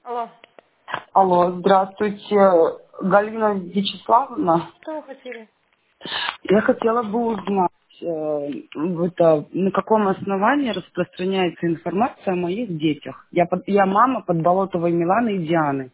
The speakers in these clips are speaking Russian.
Алло, Алло, здравствуйте, Галина Вячеславовна. что вы хотели? Я хотела бы узнать, на каком основании распространяется информация о моих детях. Я мама Подболотовой Миланы и Дианы.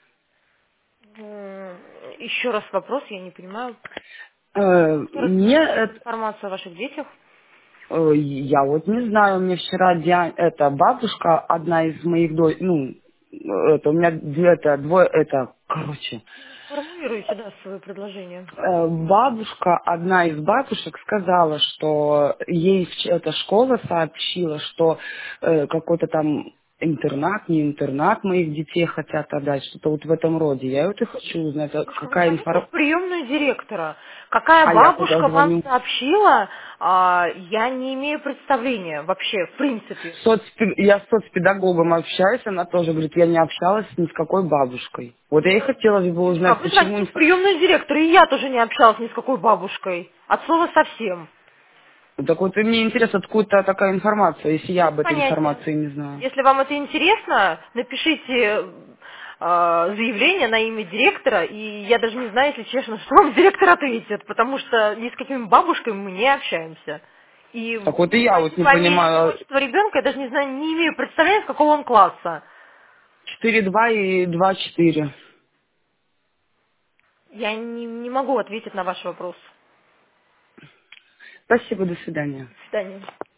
Еще раз вопрос, я не понимаю. Кто Мне распространяет информацию о ваших детях? я вот не знаю, мне вчера это бабушка, одна из моих это у меня двое, короче. Формулируйте, да, свое предложение. Бабушка, одна из бабушек сказала, что ей эта школа сообщила, что какой-то там интернат, не интернат моих детей хотят отдать, что-то вот в этом роде. Я вот и хочу узнать, Слушайте, вы какая звоните в информация. приемную директора. Какая А я куда бабушка вам звоню? сообщила, я не имею представления вообще, в принципе. Я с соцпедагогом общаюсь, она тоже говорит, я не общалась ни с какой бабушкой. Вот я и хотела бы Девушка, узнать, вы почему... звоните в приемную директора, и я тоже не общалась ни с какой бабушкой. От слова совсем. Так вот, и мне интересно, откуда такая информация, если я Без об этой понятия. информации не знаю. Если вам это интересно, напишите заявление на имя директора, и я даже не знаю, если честно, что вам директор ответит, потому что ни с какими бабушками мы не общаемся. И Так вот и я вот не фамилия, имя, понимаю, отчество ребенка, я даже не знаю, не имею представления, с какого он класса. 4,2 и 2,4. Я не могу ответить на ваш вопрос. Спасибо, до свидания. До свидания.